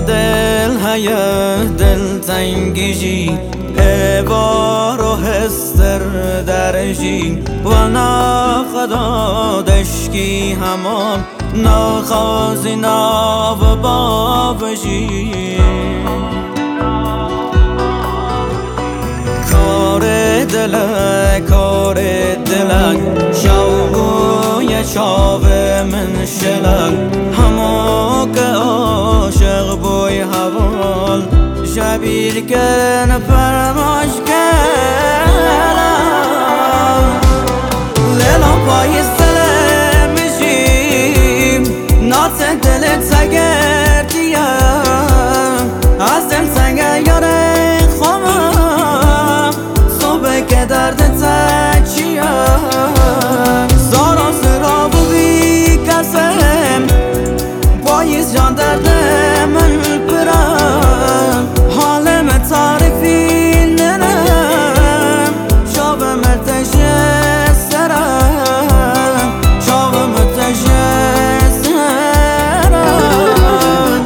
دل هیه دل تنگیجی ایوار و هستر درجی و نخدا دشکی همان نخوازی ناو بابجی کار دلک شوقوی چاو من شلک همو که عاشق بوی حوال شبیر کن فرماش کنم لیلا پای سلمشیم نات دلت سگردیم ازم سنگه یاره خواهم صبح که درد تچیم زارا سرا بوی کسم پاییز جان درد من برم حالم تعریفی نرم شاب مرتجه سرم شاب مرتجه سرم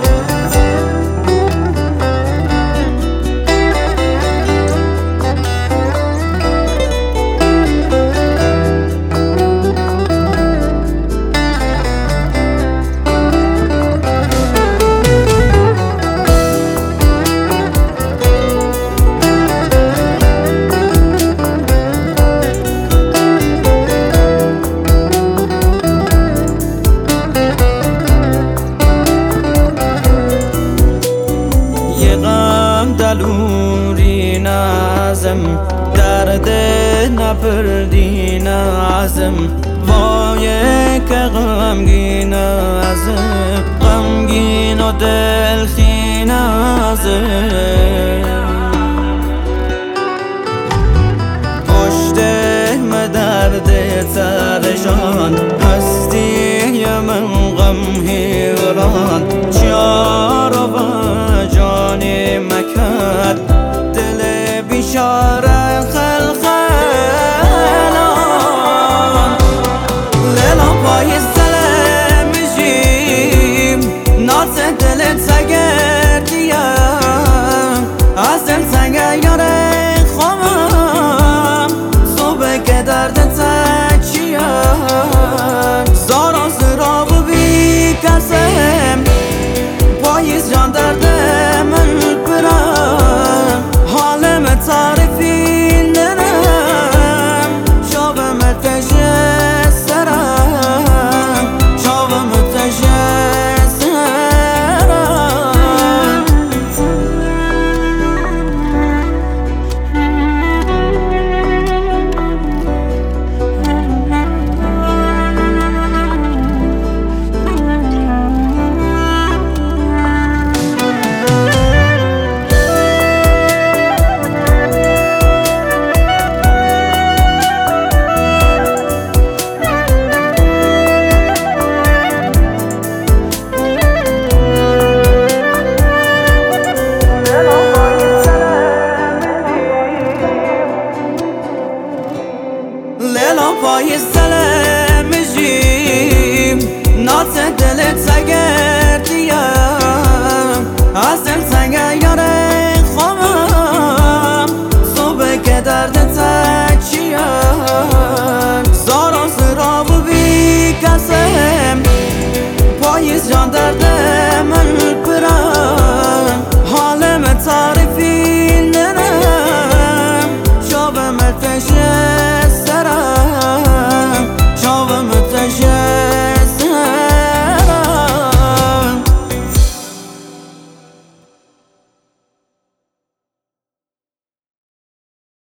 دلوری نازم درد نپردی نازم وای که غمگین ازم غمگین و دلخین ازم پشتم درد ترشان هستی من غم هیران چار و جانی مکد دل بیچاره خلخلان لیلا پای سلمشیم نات دلت سگردیم ازم سنگه یاره